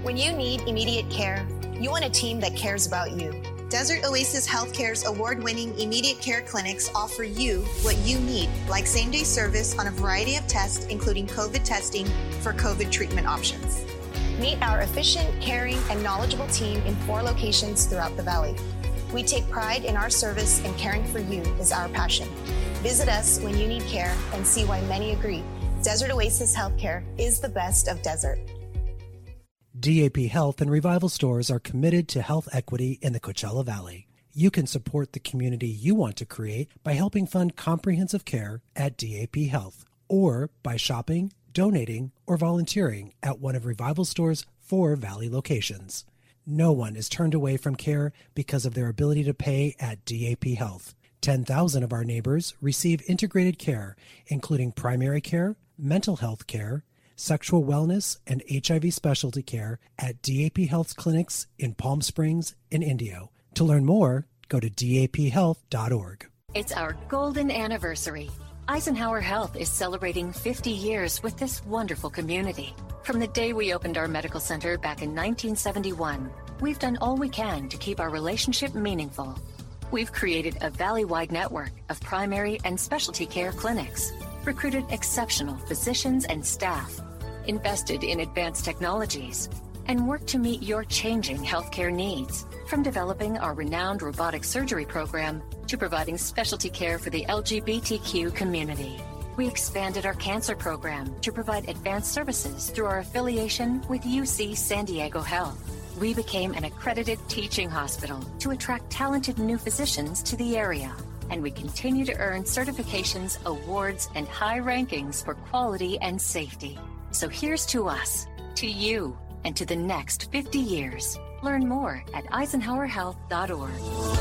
When you need immediate care, you want a team that cares about you. Desert Oasis Healthcare's award-winning immediate care clinics offer you what you need, like same-day service on a variety of tests, including COVID testing for COVID treatment options. Meet our efficient, caring, and knowledgeable team in 4 locations throughout the Valley. We take pride in our service, and caring for you is our passion. Visit us when you need care and see why many agree Desert Oasis Healthcare is the best of desert. DAP Health and Revival Stores are committed to health equity in the Coachella Valley. You can support the community you want to create by helping fund comprehensive care at DAP Health, or by shopping, donating, or volunteering at one of Revival Store's 4 Valley locations. No one is turned away from care because of their ability to pay at DAP Health. 10,000 of our neighbors receive integrated care, including primary care, mental health care, sexual wellness, and HIV specialty care at DAP Health's clinics in Palm Springs and Indio. To learn more, go to daphealth.org. It's our golden anniversary. Eisenhower Health is celebrating 50 years with this wonderful community. From the day we opened our medical center back in 1971, we've done all we can to keep our relationship meaningful. We've created a valley-wide network of primary and specialty care clinics, recruited exceptional physicians and staff, invested in advanced technologies, and worked to meet your changing healthcare needs, from developing our renowned robotic surgery program to providing specialty care for the LGBTQ community. We expanded our cancer program to provide advanced services through our affiliation with UC San Diego Health. We became an accredited teaching hospital to attract talented new physicians to the area. And we continue to earn certifications, awards, and high rankings for quality and safety. So here's to us, to you, and to the next 50 years. Learn more at eisenhowerhealth.org.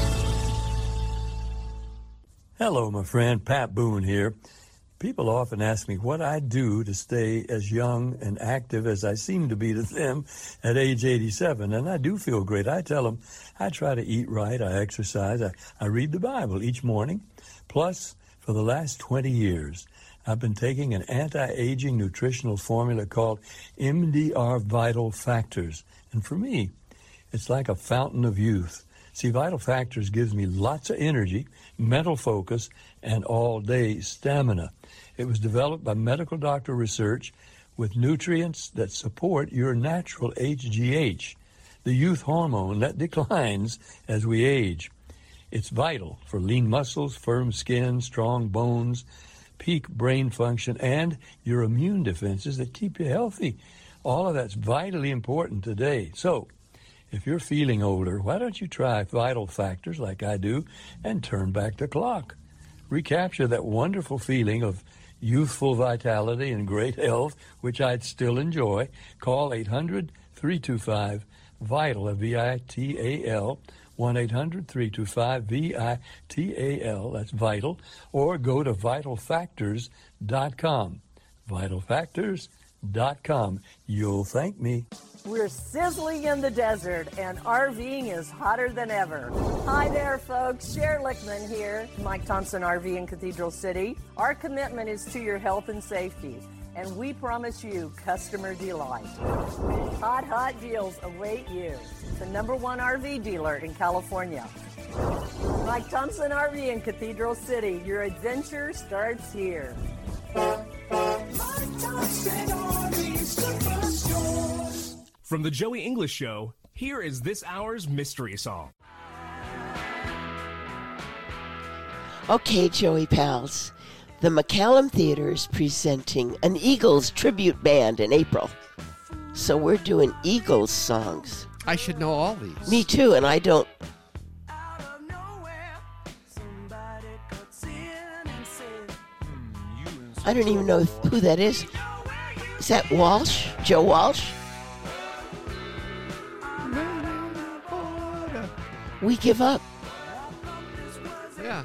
Hello, my friend. Pat Boone here. People often ask me what I do to stay as young and active as I seem to be to them at age 87, and I do feel great. I tell them I try to eat right, I exercise, I read the Bible each morning. Plus, for the last 20 years, I've been taking an anti-aging nutritional formula called MDR Vital Factors. And for me, it's like a fountain of youth. See, Vital Factors gives me lots of energy, mental focus, and all-day stamina. It was developed by medical doctor research with nutrients that support your natural HGH, the youth hormone that declines as we age. It's vital for lean muscles, firm skin, strong bones, peak brain function, and your immune defenses that keep you healthy. All of that's vitally important today. So, if you're feeling older, why don't you try Vital Factors like I do and turn back the clock? Recapture that wonderful feeling of youthful vitality and great health, which I'd still enjoy. Call 800-325-VITAL, V-I-T-A-L, 1-800-325-VITAL, that's vital, or go to vitalfactors.com. Vitalfactors.com. You'll thank me. We're sizzling in the desert, and RVing is hotter than ever. Hi there, folks. Cher Lickman here, Mike Thompson RV in Cathedral City. Our commitment is to your health and safety, and we promise you customer delight. Hot deals await you. The #1 RV dealer in California. Mike Thompson RV in Cathedral City. Your adventure starts here. Mike Thompson RV Superstore. From the Joey English Show, here is this hour's mystery song. Okay, Joey pals, the McCallum Theater is presenting an Eagles tribute band in April. So we're doing Eagles songs. I should know all these. Me too, and I don't. I don't even know who that is. Is that Walsh? Joe Walsh? We give up. Yeah.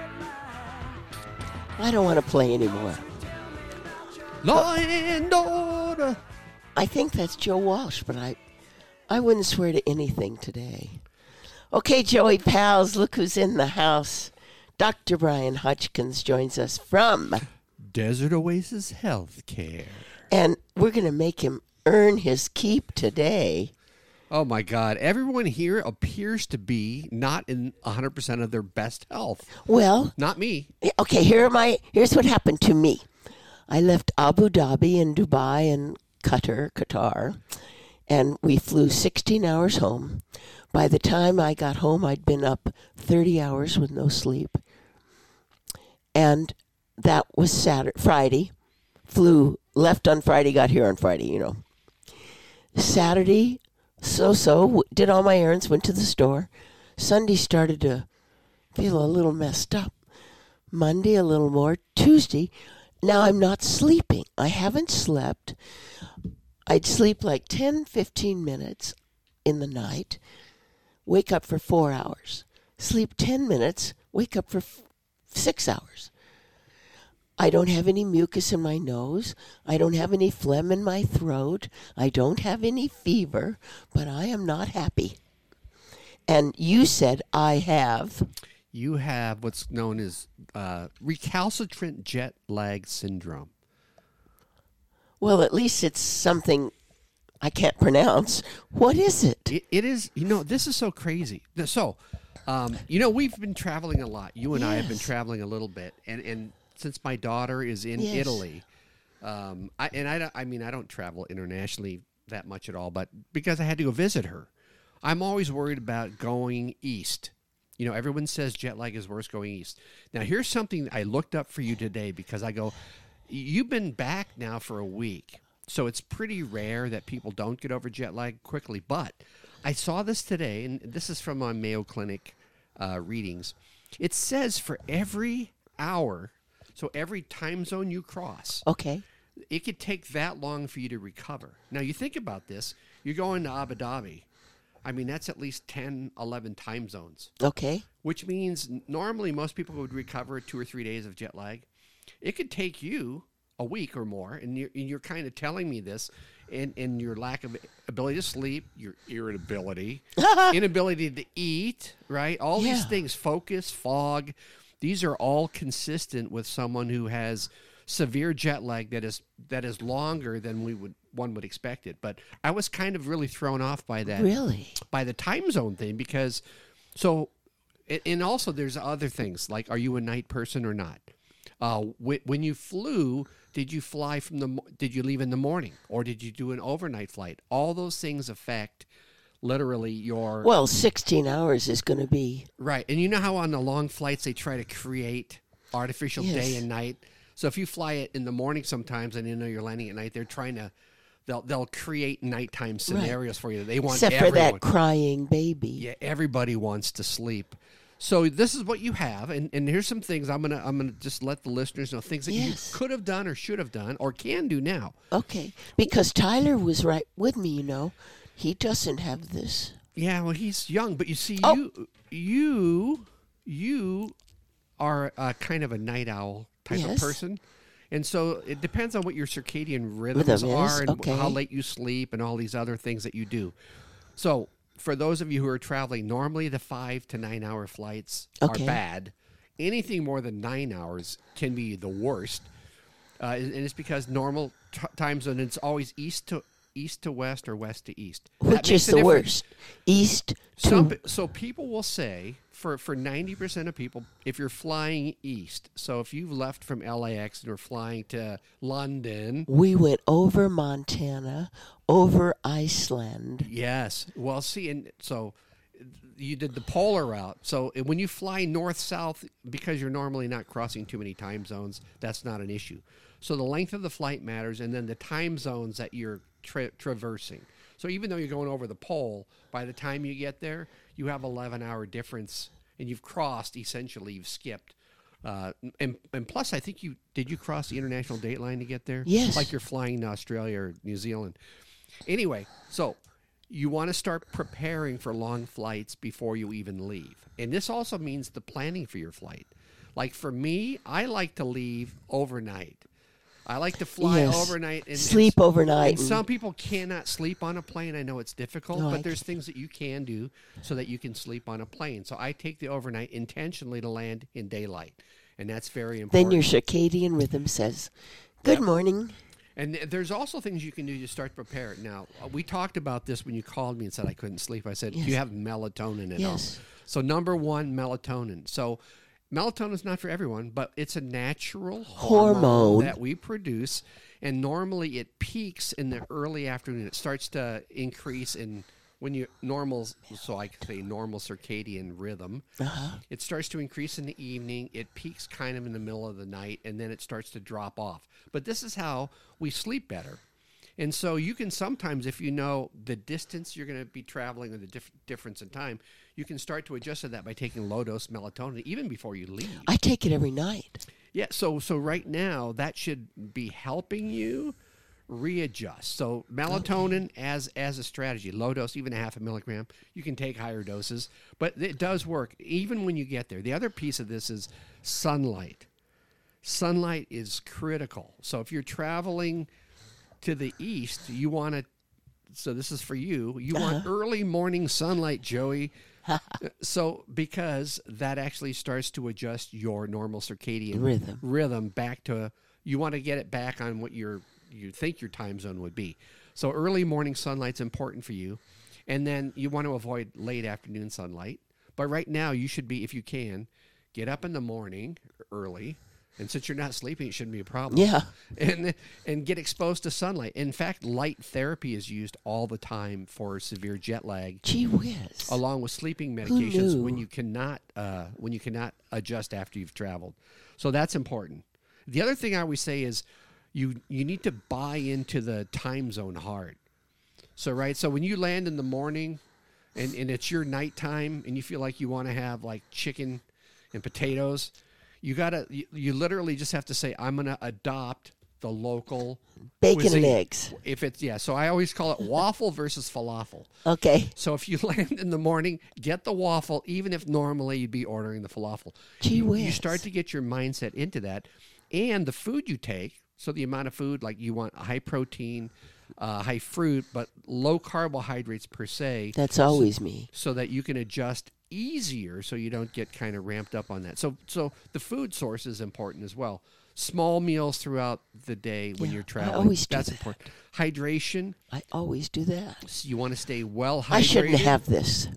I don't want to play anymore. Law and order. I think that's Joe Walsh, but I wouldn't swear to anything today. Okay, Joey pals, look who's in the house. Dr. Brian Hodgkins joins us from Desert Oasis Healthcare. And we're going to make him earn his keep today. Oh, my God. Everyone here appears to be not in 100% of their best health. Well, Not me. okay, here's what happened to me. I left Abu Dhabi and Dubai and Qatar, and we flew 16 hours home. By the time I got home, I'd been up 30 hours with no sleep. And that was Friday. Left on Friday, got here on Friday, you know. Saturday, did all my errands, went to the store. Sunday started to feel a little messed up. Monday, a little more. Tuesday, now I'm not sleeping. I haven't slept. I'd sleep like 10, 15 minutes in the night, wake up for 4 hours. Sleep 10 minutes, wake up for 6 hours. I don't have any mucus in my nose. I don't have any phlegm in my throat. I don't have any fever, but I am not happy. And you said I have. You have what's known as recalcitrant jet lag syndrome. Well, at least it's something I can't pronounce. What is it? It is, this is so crazy. So, we've been traveling a lot. You and I have been traveling a little bit. And since my daughter is in Italy, I don't travel internationally that much at all, but because I had to go visit her, I'm always worried about going east. Everyone says jet lag is worse going east. Now, here's something I looked up for you today because I go, you've been back now for a week, so it's pretty rare that people don't get over jet lag quickly. But I saw this today, and this is from my Mayo Clinic readings. It says for every hour, so every time zone you cross, okay, it could take that long for you to recover. Now, you think about this. You're going to Abu Dhabi. I mean, that's at least 10, 11 time zones. Okay. Which means normally most people would recover 2 or 3 days of jet lag. It could take you a week or more, and you're kind of telling me this, and your lack of ability to sleep, your irritability, inability to eat, right? All these things, focus, fog, these are all consistent with someone who has severe jet lag that is longer than one would expect it. But I was kind of really thrown off by that. Really? By the time zone thing, because and also there's other things, like are you a night person or not? When you flew, did you did you leave in the morning, or did you do an overnight flight? All those things affect literally your... Well, 16 hours is going to be... Right. And you know how on the long flights they try to create artificial day and night? So if you fly it in the morning sometimes and you're landing at night, they're trying to... They'll create nighttime scenarios for you. They want Except for that crying baby. Yeah, everybody wants to sleep. So this is what you have, and here's some things I'm gonna just let the listeners know, things that you could have done or should have done or can do now. Okay, because Tyler was right with me, He doesn't have this. Yeah, well, he's young, but you see, you are kind of a night owl type of person. And so it depends on what your circadian rhythms are and how late you sleep and all these other things that you do. So for those of you who are traveling, normally the 5 to 9 hour flights are bad. Anything more than 9 hours can be the worst. And it's because normal time zone, it's always east to west or west to east. Which is the worst? East to... So people will say, for 90% of people, if you're flying east, so if you've left from LAX and are flying to London... We went over Montana, over Iceland. Yes. Well, see, and so you did the polar route. So when you fly north-south, because you're normally not crossing too many time zones, that's not an issue. So the length of the flight matters, and then the time zones that you're traversing. So even though you're going over the pole, by the time you get there, you have 11-hour difference, and you've crossed, essentially, you've skipped. And plus, I think did you cross the international date line to get there? Yes. Like you're flying to Australia or New Zealand. Anyway, so you want to start preparing for long flights before you even leave. And this also means the planning for your flight. Like for me, I like to leave overnight. I like to fly overnight. And sleep overnight. And some people cannot sleep on a plane. I know it's difficult, but there's things that you can do so that you can sleep on a plane. So I take the overnight intentionally to land in daylight, and that's very important. Then your circadian rhythm says, good morning. And there's also things you can do to start to prepare. Now, we talked about this when you called me and said I couldn't sleep. I said, do you have melatonin at home? So number one, melatonin. So melatonin is not for everyone, but it's a natural hormone that we produce. And normally it peaks in the early afternoon. It starts to increase in when you normal, so I could say normal circadian rhythm. It starts to increase in the evening. It peaks kind of in the middle of the night, and then it starts to drop off. But this is how we sleep better. And so you can sometimes, if you know the distance you're going to be traveling or the difference in time, you can start to adjust to that by taking low-dose melatonin even before you leave. I take it every night. Yeah, so right now that should be helping you readjust. So melatonin as a strategy, low dose, even 0.5 milligram. You can take higher doses, but it does work even when you get there. The other piece of this is sunlight. Sunlight is critical. So if you're traveling to the east, you want to, so this is for you, you want early morning sunlight, Joey. So because that actually starts to adjust your normal circadian rhythm back to, you want to get it back on what you think your time zone would be. So early morning sunlight's important for you. And then you want to avoid late afternoon sunlight. But right now you should be, if you can, get up in the morning early. And since you're not sleeping, it shouldn't be a problem. Yeah. And get exposed to sunlight. In fact, light therapy is used all the time for severe jet lag. Gee whiz. Along with sleeping medications when you cannot adjust after you've traveled. So that's important. The other thing I always say is you need to buy into the time zone hard. So when you land in the morning and it's your nighttime and you feel like you want to have like chicken and potatoes, you literally just have to say, I'm going to adopt the local bacon cuisine. and eggs. If it's, so I always call it waffle versus falafel. Okay. So if you land in the morning, get the waffle, even if normally you'd be ordering the falafel. Gee whiz. You start to get your mindset into that. And the food you take, so the amount of food, like you want high protein, high fruit, but low carbohydrates per se. That's always me. So that you can adjust easier so you don't get kind of ramped up on that. So the food source is important as well. Small meals throughout the day when you're traveling. I always do That's that. important. Hydration. I always do that. So you want to stay well hydrated. I shouldn't have this.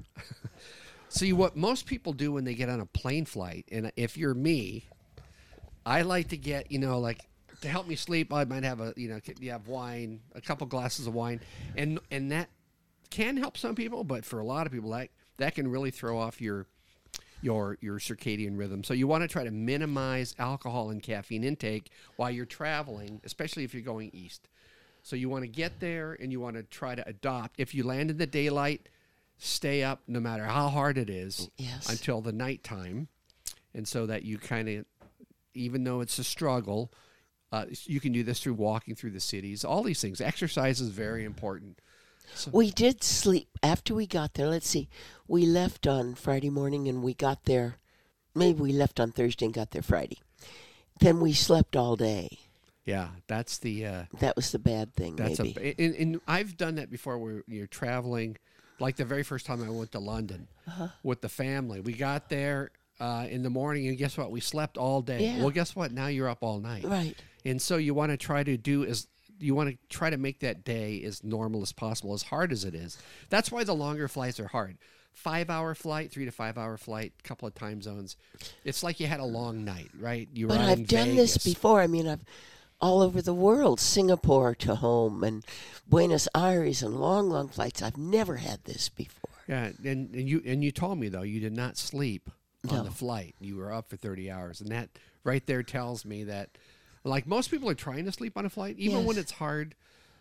See, what most people do when they get on a plane flight, and if you're me, I like to get, like to help me sleep, I might have you have wine, a couple glasses of wine, and that can help some people, but for a lot of people, that can really throw off your circadian rhythm. So you want to try to minimize alcohol and caffeine intake while you're traveling, especially if you're going east. So you want to get there and you want to try to adopt. If you land in the daylight, stay up no matter how hard it is until the nighttime. And so that you kind of, even though it's a struggle, you can do this through walking through the cities. All these things. Exercise is very important. So, we did sleep after we got there. Let's see. We left on Friday morning and we got there. Maybe we left on Thursday and got there Friday. Then we slept all day. Yeah, that's the... that was the bad thing, maybe. And I've done that before where you're traveling. Like the very first time I went to London with the family. We got there in the morning and guess what? We slept all day. Yeah. Well, guess what? Now you're up all night. Right. And so you want to try to make that day as normal as possible, as hard as it is. That's why the longer flights are hard. 5-hour flight, 3 to 5 hour flight, couple of time zones. It's like you had a long night, right? But I've done this before. I mean, I've all over the world, Singapore to home and Buenos Aires and long flights. I've never had this before. Yeah, and you told me though you did not sleep on the flight. You were up for 30 hours, and that right there tells me that. Like most people are trying to sleep on a flight, even when it's hard.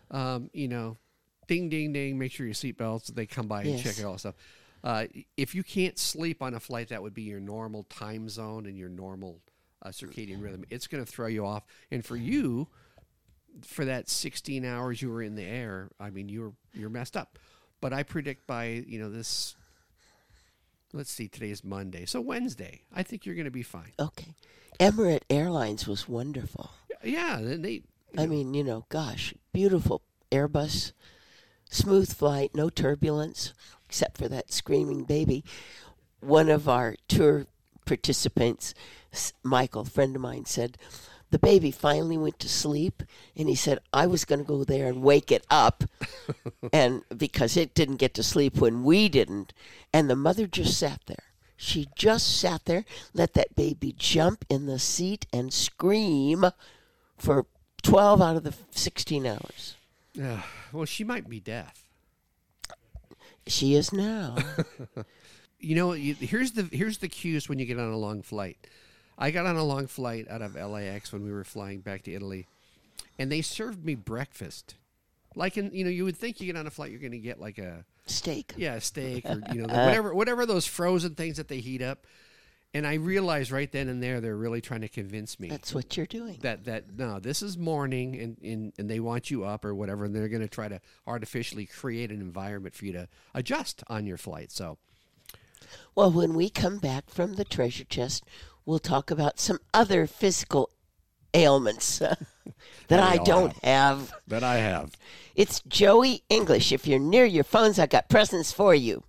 Ding, ding, ding. Make sure your seatbelts. They come by and check it all that stuff. If you can't sleep on a flight, that would be your normal time zone and your normal circadian rhythm. It's going to throw you off. And for you, for that 16 hours you were in the air, I mean, you're messed up. But I predict by this. Let's see, today's Monday. So Wednesday, I think you're going to be fine. Okay. Emirates Airlines was wonderful. Yeah. Gosh, beautiful Airbus, smooth flight, no turbulence, except for that screaming baby. One of our tour participants, Michael, a friend of mine, said, The baby finally went to sleep, and he said, I was going to go there and wake it up, and because it didn't get to sleep when we didn't. And the mother just sat there. She just sat there, let that baby jump in the seat and scream for 12 out of the 16 hours. Well, she might be deaf. She is now. You know, here's the cues when you get on a long flight. I got on a long flight out of LAX when we were flying back to Italy, and they served me breakfast. Like you would think you get on a flight, you're going to get like a steak. Yeah, a steak or whatever those frozen things that they heat up. And I realized right then and there they're really trying to convince me. That's what you're doing. That no, this is morning and they want you up or whatever, and they're going to try to artificially create an environment for you to adjust on your flight. So, well, when we come back from the treasure chest, we'll talk about some other physical ailments that I don't have. That I have. It's Joey English. If you're near your phones, I got presents for you.